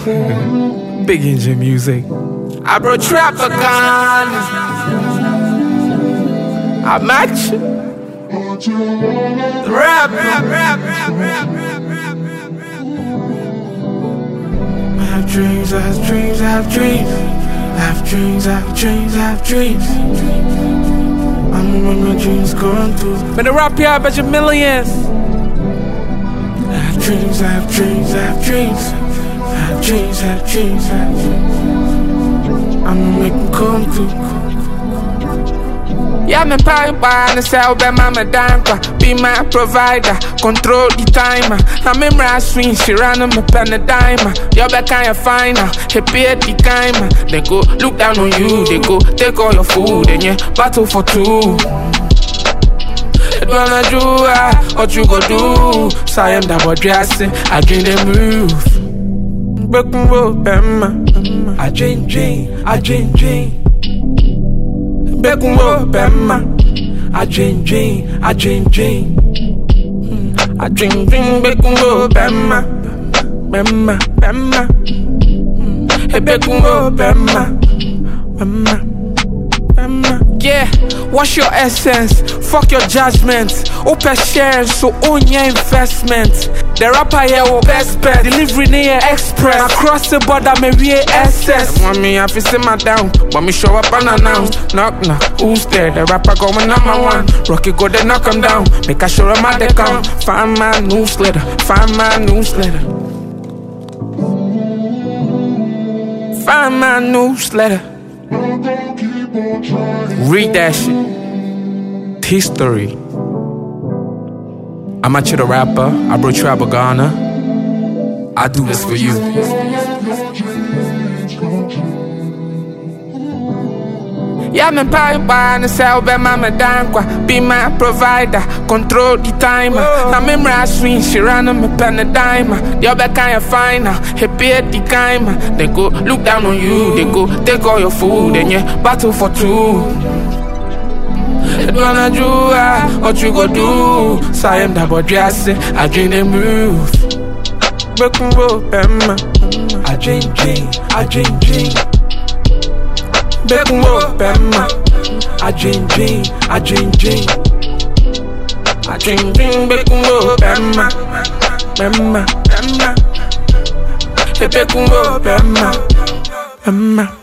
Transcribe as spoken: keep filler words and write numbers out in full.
Big engine music. I brought trap a gun. I match. Rap, rap, rap, rap, rap, rap, rap, rap. I have dreams, I have dreams, I have dreams. I have dreams, I have dreams, I have dreams. I'm when my dreams come true. Been a rap here, I bet you millions. I have dreams, I have dreams, I have dreams. I have dreams, I have dreams, I have dreams. I'ma make them come true. Yeah, me pie by the cell, be my danka. Be my provider, control the timer. I'm in my swing, she ran on my pen a dimer. You're back kind of finer, happy at the timer. They go look down on you, they go take all your food, and yeah, battle for two. It wanna do what you go do. So I am that boy dressing, I dream they move. Broken road, Bema. I dream, dream, I dream, dream. Bekumbo Bema. I dream, dream, I dream, dream. I dream, dream, Bekumbo Bema. Bema, Bema. Hey, Bekumbo Bema. Bema, Bema. Yeah, what's your essence? Fuck your judgment. Open shares, so own your investment. The rapper here will best bet. Delivery near express. Across the border, me we S S. Want me have to sit my down, but me show up unannounced. Knock knock, who's there? The rapper going number one. Rocky go they knock him down. Make a sure I'm at the count. Find my newsletter. Find my newsletter. Find my newsletter. Read that shit. History. I'm a chill rapper. I brought Trap a Ghana. I do this for you. Yeah, me pie by the cell, be my dankwa. Be my provider, control the timer. I'm in my swing, she ran on my pen a dimer. You're back kind of finer, happy at the timer. They go look down on you, they go take all your food, and yeah, battle for two. It wanna do what you go do. So I am that boy dressing, I dream they move. Broken road, Bema. I dream, dream, I dream, dream. Bekumbo Bema. I dream, dream, I dream, dream. I dream, dream, Bekumbo Bema. Bema, Bema. Hey, Bekumbo Bema. Bema.